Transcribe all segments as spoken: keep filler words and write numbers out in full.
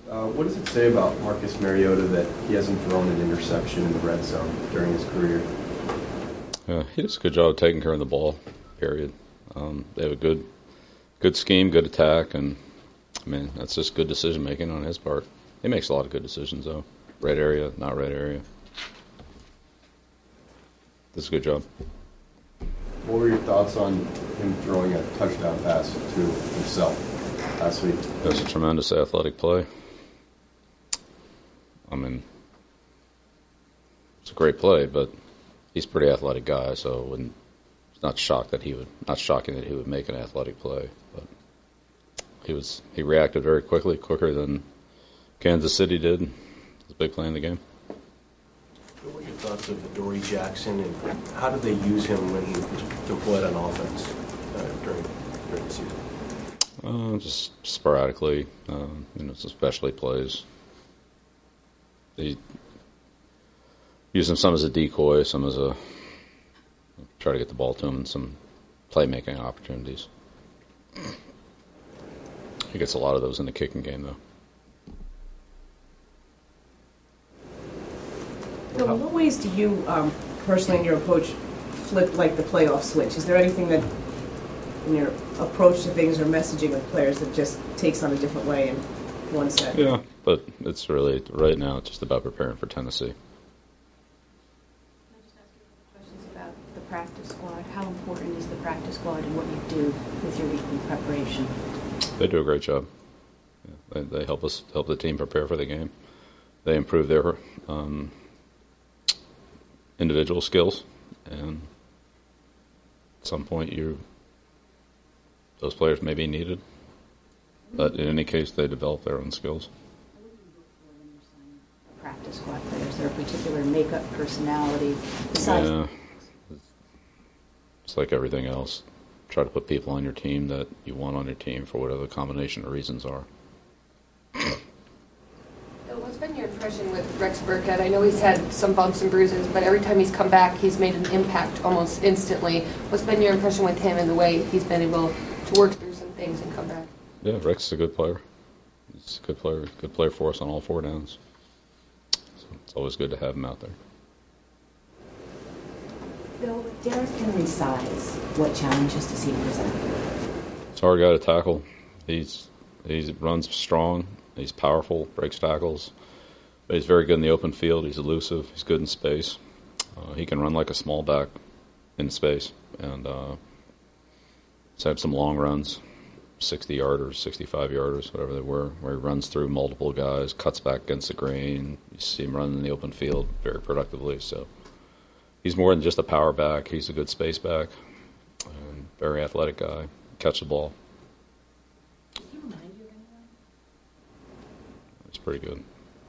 Uh, what does it say about Marcus Mariota that he hasn't thrown an interception in the red zone during his career? Yeah, he does a good job of taking care of the ball, period. Um, they have a good good scheme, good attack, and, I mean, that's just good decision-making on his part. He makes a lot of good decisions, though. Red area, not red area. Does a good job. What were your thoughts on him throwing a touchdown pass to himself last week? That's a tremendous athletic play. I mean, it's a great play, but he's a pretty athletic guy, so I wouldn't, it's not shocked that he would, not shocking that he would make an athletic play. But he was, he reacted very quickly, quicker than Kansas City did. It was a big play in the game. What were your thoughts of Adoree Jackson, and how did they use him when he was deployed on offense uh, during during the season? Uh, just sporadically, uh, you know, especially plays. They use him some as a decoy, some as a try to get the ball to him, and some playmaking opportunities. He gets a lot of those in the kicking game, though. Bill, in what ways do you um, personally in your approach flip like the playoff switch? Is there anything that in your approach to things or messaging with players that just takes on a different way in one set? Yeah, but it's really, right now, it's just about preparing for Tennessee. Can I just ask you a couple questions about the practice squad? How important is the practice squad and what you do with your weekly preparation? They do a great job. Yeah, they, they help us, help the team prepare for the game. They improve their um, individual skills, and at some point you those players may be needed, but in any case they develop their own skills. What do you look for when you're signing practice squad players? Is there a particular makeup, personality, besides? Yeah, it's like everything else. Try to put people on your team that you want on your team for whatever the combination of reasons are. What's been your impression with Rex Burkhead? I know he's had some bumps and bruises, but every time he's come back, he's made an impact almost instantly. What's been your impression with him and the way he's been able to work through some things and come back? Yeah, Rex is a good player. He's a good player, good player for us on all four downs. So it's always good to have him out there. Bill, with Derrick Henry's size, what challenges does he present? It's a hard guy to tackle. He's he runs strong. He's powerful, breaks tackles. But he's very good in the open field. He's elusive. He's good in space. Uh, he can run like a small back in space. And uh, he's had some long runs, sixty-yarders, sixty-five-yarders, whatever they were, where he runs through multiple guys, cuts back against the grain. You see him running in the open field very productively. So he's more than just a power back. He's a good space back. Um, very athletic guy. Catch the ball. Does he remind you of anyone? He's pretty good.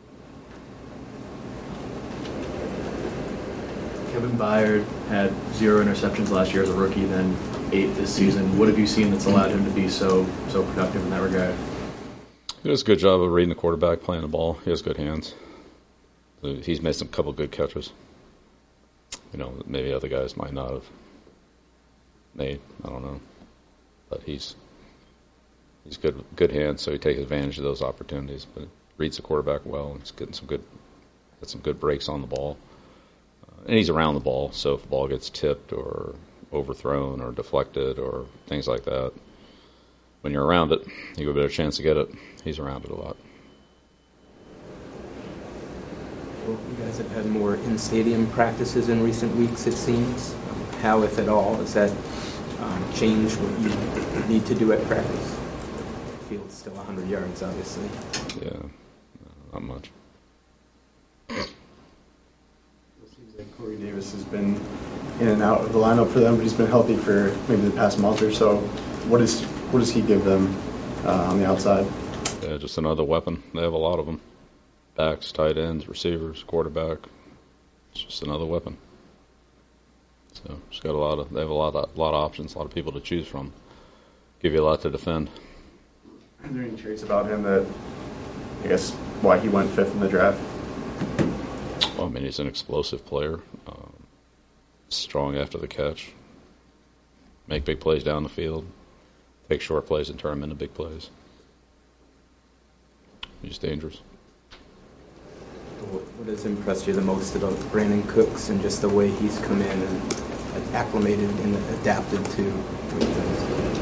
Kevin Byard had zero interceptions last year as a rookie, then eight this season. What have you seen that's allowed him to be so so productive in that regard? He does a good job of reading the quarterback, playing the ball. He has good hands. He's made some couple good catches. You know, maybe other guys might not have made. I don't know, but he's he's good good hands, so he takes advantage of those opportunities. But reads the quarterback well. And he's getting some good, got some good breaks on the ball. And he's around the ball, so if the ball gets tipped or overthrown or deflected or things like that, when you're around it, you have a better chance to get it. He's around it a lot. Well, you guys have had more in-stadium practices in recent weeks, it seems. Um, how, if at all, has that um, changed what you need to do at practice? The field's still one hundred yards, obviously. Yeah, not much. Corey Davis has been in and out of the lineup for them, but he's been healthy for maybe the past month or so. What is what does he give them uh, on the outside? Yeah, just another weapon. They have a lot of them. Backs, tight ends, receivers, quarterback. It's just another weapon. So just got a lot of. They have a lot of, lot of options, a lot of people to choose from. Give you a lot to defend. Are there any traits about him that, I guess, why he went fifth in the draft? Well, I mean, he's an explosive player, um, strong after the catch, make big plays down the field, take short plays and turn them into big plays. He's dangerous. What what has impressed you the most about Brandon Cooks and just the way he's come in and acclimated and adapted to things?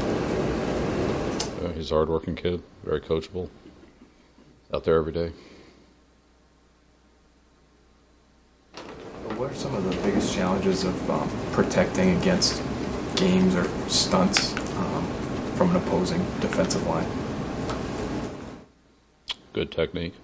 Uh, he's a hard-working kid, very coachable, out there every day. What are some of the biggest challenges of um, protecting against games or stunts um, from an opposing defensive line? Good technique.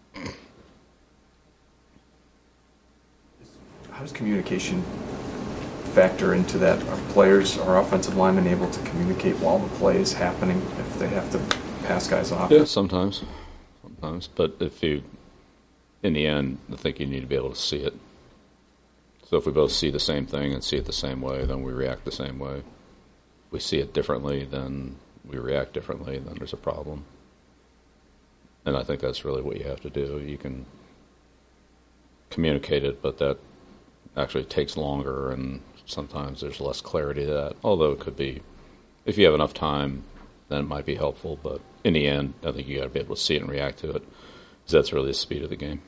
How does communication factor into that? Are players, are offensive linemen able to communicate while the play is happening if they have to pass guys off? Yeah, sometimes. Sometimes. But if you, in the end, I think you need to be able to see it. So if we both see the same thing and see it the same way, then we react the same way. If we see it differently, then we react differently, then there's a problem. And I think that's really what you have to do. You can communicate it, but that actually takes longer, and sometimes there's less clarity to that. Although it could be, if you have enough time, then it might be helpful. But in the end, I think you got to be able to see it and react to it, because that's really the speed of the game.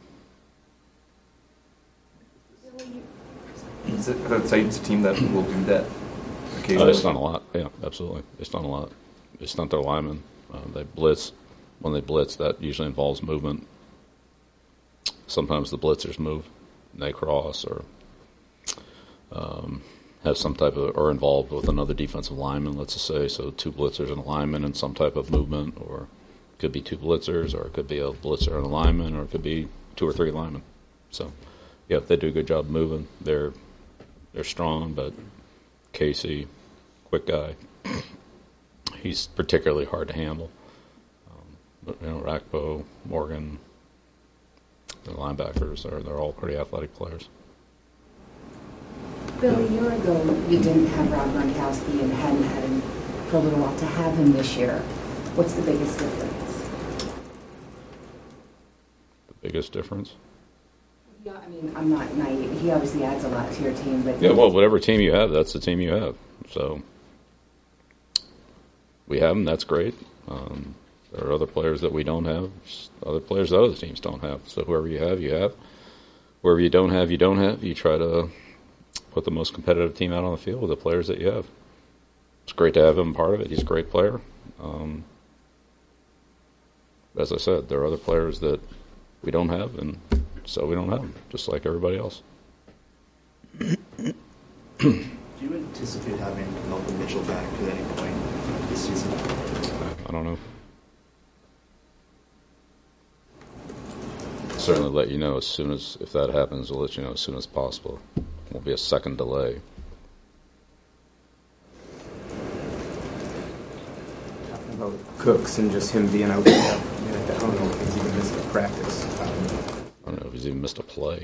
Is it a Titans team that will do that Uh, occasionally? it's done a lot. Yeah, absolutely. It's done a lot. It's done their linemen. Uh, they blitz. When they blitz, that usually involves movement. Sometimes the blitzers move, and they cross, or um, have some type of, or involved with another defensive lineman, let's just say. So two blitzers and a lineman and some type of movement, or it could be two blitzers, or it could be a blitzer and a lineman, or it could be two or three linemen. So, yeah, if they do a good job moving, they're they're strong. But Casey, quick guy, he's particularly hard to handle. Um, but you know, Rakpo, Morgan, the linebackers, are they're all pretty athletic players. Bill, a year ago, you didn't have Rob Gronkowski and hadn't had him for a little while. To have him this year, what's the biggest difference? The biggest difference? Yeah, I mean, I'm not naive. He obviously adds a lot to your team, but... Yeah, well, whatever team you have, that's the team you have. So we have them, that's great. Um, there are other players that we don't have, other players that other teams don't have. So whoever you have, you have. Whoever you don't have, you don't have. You try to put the most competitive team out on the field with the players that you have. It's great to have him part of it. He's a great player. Um, as I said, there are other players that we don't have, and so we don't have them, just like everybody else. Do you anticipate having Malcolm Mitchell back at any point this season? I don't know. Certainly let you know as soon as, if that happens, we'll let you know as soon as possible. Won't be a second delay. Talking about Cooks and just him being out there, I mean, I don't know if he's even missed a practice. Um, I don't know if he's even missed a play.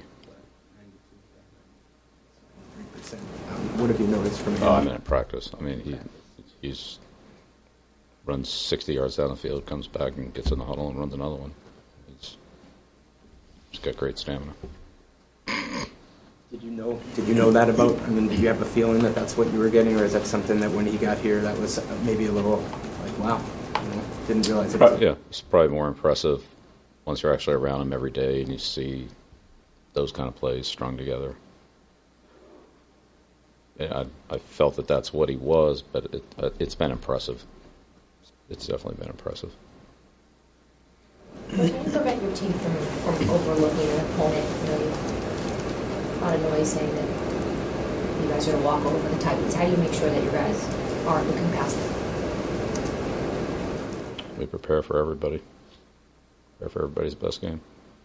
Um, what have you noticed from him? Oh, I mean, in practice. I mean, he he's runs sixty yards down the field, comes back and gets in the huddle and runs another one. He's, he's got great stamina. Did you know? Did you know that about? I mean, did you have a feeling that that's what you were getting, or is that something that when he got here, that was maybe a little like, wow, you know, didn't realize it? Was Yeah, it's probably more impressive once you're actually around him every day and you see those kind of plays strung together. Yeah, I, I felt that that's what he was, but it, uh, it's been impressive. It's definitely been impressive. How do you prevent your team from, from overlooking an opponent? You know, a lot of noise saying that you guys are going to walk over the Titans. How do you make sure that you guys aren't looking past them? We prepare for everybody. Prepare for everybody's best game.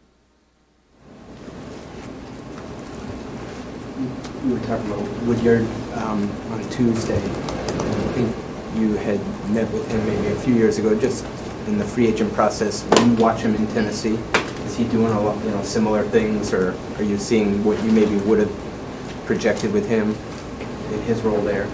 You were talking about Woodyard um, on Tuesday. I think you had met with him maybe a few years ago, just in the free agent process. When you watch him in Tennessee, is he doing a lot, you know, similar things, or are you seeing what you maybe would have projected with him in his role there?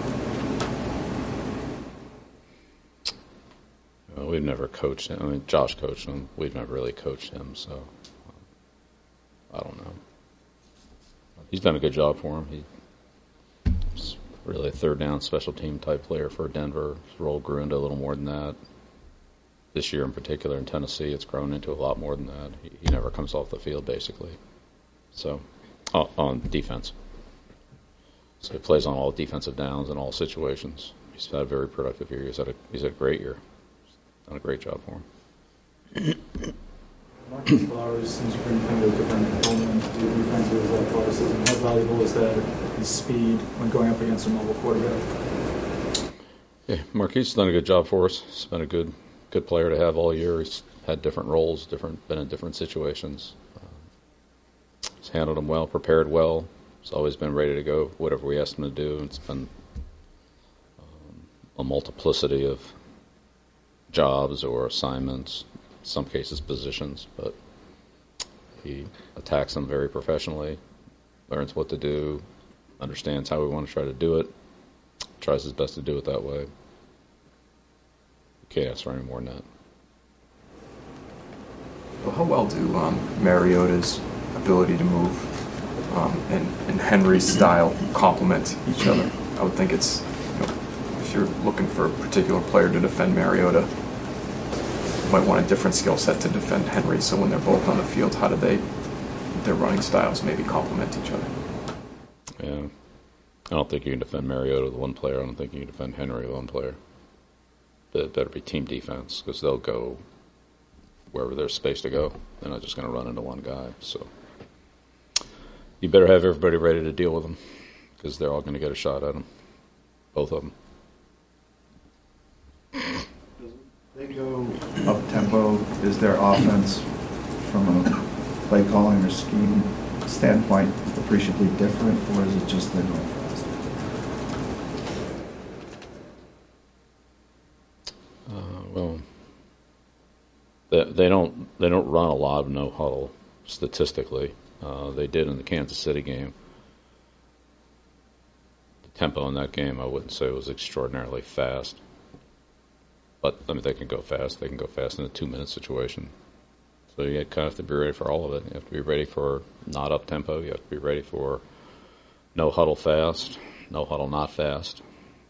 Well, we've never coached him. I mean, Josh coached him. We've never really coached him, so I don't know. He's done a good job for him. He's really a third down special team type player for Denver. His role grew into a little more than that. this year in particular in Tennessee, it's grown into a lot more than that. He, he never comes off the field, basically. So, uh, on defense. So he plays on all defensive downs in all situations. He's had a very productive year. He's had a, he's had a great year. He's done a great job for him. Marcus Flowers seems to bring kind of a different component to your defense with his athleticism. How valuable is that, his speed, when going up against a mobile quarterback? Yeah, Marquise has done a good job for us. He's been a good good player to have all year. He's had different roles, different been in different situations. Uh, he's handled them well, prepared well. He's always been ready to go, whatever we asked him to do. It's been um, a multiplicity of jobs or assignments, in some cases positions, but he attacks them very professionally, learns what to do, understands how we want to try to do it, tries his best to do it that way. Can't ask for any more than that. Well, how well do um, Mariota's ability to move um, and, and Henry's style complement each other? I would think it's, you know, if you're looking for a particular player to defend Mariota, you might want a different skill set to defend Henry. So when they're both on the field, how do they, their running styles maybe complement each other? Yeah. I don't think you can defend Mariota with one player. I don't think you can defend Henry with one player. But it better be team defense because they'll go wherever there's space to go. They're not just going to run into one guy. So you better have everybody ready to deal with them because they're all going to get a shot at them, both of them. They go up tempo. Is their offense, from a play calling or scheme standpoint, appreciably different, or is it just they're going fast? Uh, well, they, they don't they don't run a lot of no huddle statistically. Uh, they did in the Kansas City game. The tempo in that game, I wouldn't say was extraordinarily fast. But, I mean, they can go fast. They can go fast in a two-minute situation. So you kind of have to be ready for all of it. You have to be ready for not up-tempo. You have to be ready for no huddle fast, no huddle not fast.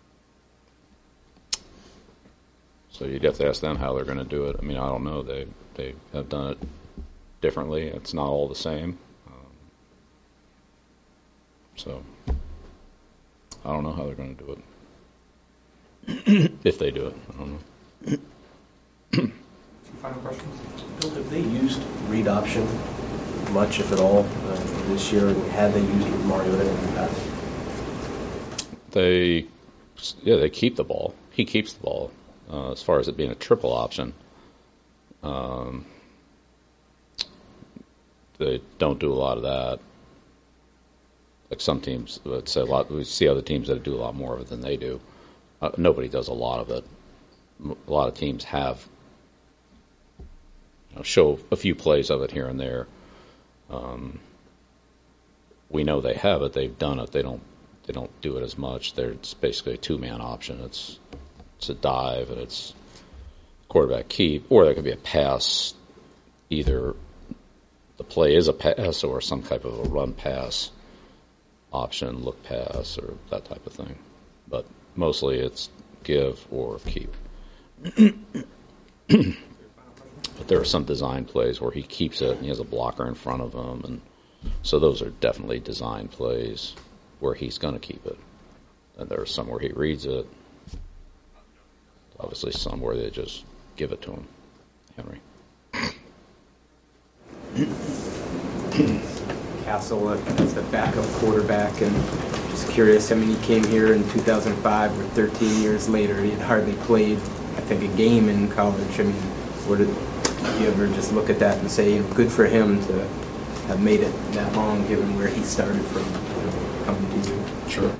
So you'd have to ask them how they're going to do it. I mean, I don't know. They they have done it differently. It's not all the same. Um, so I don't know how they're going to do it. If they do it, I don't know. Two final questions. Bill, have they used read option much, if at all, uh, this year? And have they used it with Mariota in the past? They, yeah, they keep the ball. He keeps the ball. Uh, as far as it being a triple option, um, they don't do a lot of that. Like some teams, let's say a lot. We see other teams that do a lot more of it than they do. Uh, nobody does a lot of it. A lot of teams have, you know, show a few plays of it here and there. Um, we know they have it. They've done it. They don't. They don't do it as much. They're, it's basically a two-man option. It's it's a dive and it's quarterback keep, or there could be a pass. Either the play is a pass or some type of a run pass option, look pass, or that type of thing. But mostly it's give or keep. But there are some design plays where he keeps it and he has a blocker in front of him, and so those are definitely design plays where he's going to keep it. And there are some where he reads it. Obviously some where they just give it to him. Henry. Castle as the backup quarterback, and just curious, I mean, he came here in two thousand five, or thirteen years later. He had hardly played, I think, a game in college. I mean, what did you ever just look at that and say, you know, good for him to have made it that long, given where he started from, you know, coming to you? Sure.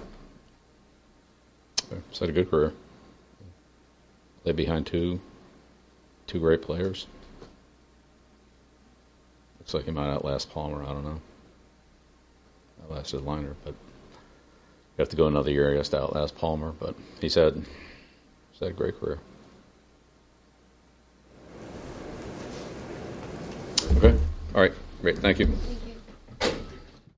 He's had a good career. Lay behind two, two great players. Looks like he might outlast Palmer. I don't know. Outlasted Liner, but you have to go another year, I guess, to outlast Palmer. But he's had, he's had a great career. Okay. All right. Great. Thank you.